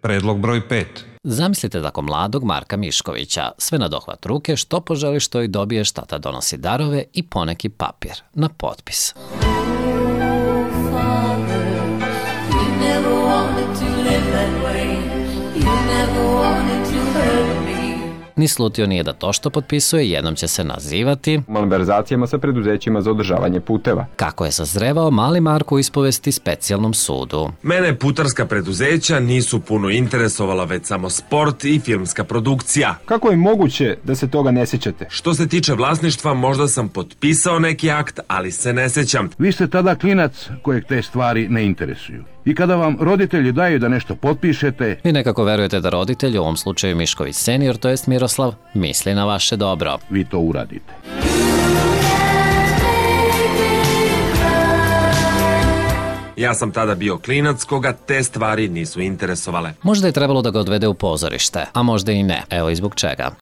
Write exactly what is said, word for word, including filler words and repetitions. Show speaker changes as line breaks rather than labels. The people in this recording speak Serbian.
Predlog broj pet.
Zamislite tako mladog Marka Miškovića, sve na dohvat ruke, što poželi što i dobiješ, tata donosi darove i poneki papir na potpis. Ni slutio nije da to što potpisuje jednom će se nazivati
malverzacijama sa preduzećima za održavanje puteva.
Kako je sazrevao mali Marko u ispovesti specijalnom sudu.
Mene putarska preduzeća nisu puno interesovala, već samo sport i filmska produkcija.
Kako je moguće da se toga ne sjećate?
Što se tiče vlasništva, možda sam potpisao neki akt, ali se ne sjećam.
Vi ste tada klinac kojeg te stvari ne interesuju. I kada vam roditelji daju da nešto potpišete...
Vi nekako verujete da roditelj, u ovom slučaju Mišković senior, to jest Miroslav, misli na vaše dobro.
Vi to uradite.
Ja sam tada bio klinac koga te stvari nisu interesovale.
Možda je trebalo da ga odvede u pozorište, a možda i ne. Evo i zbog čega.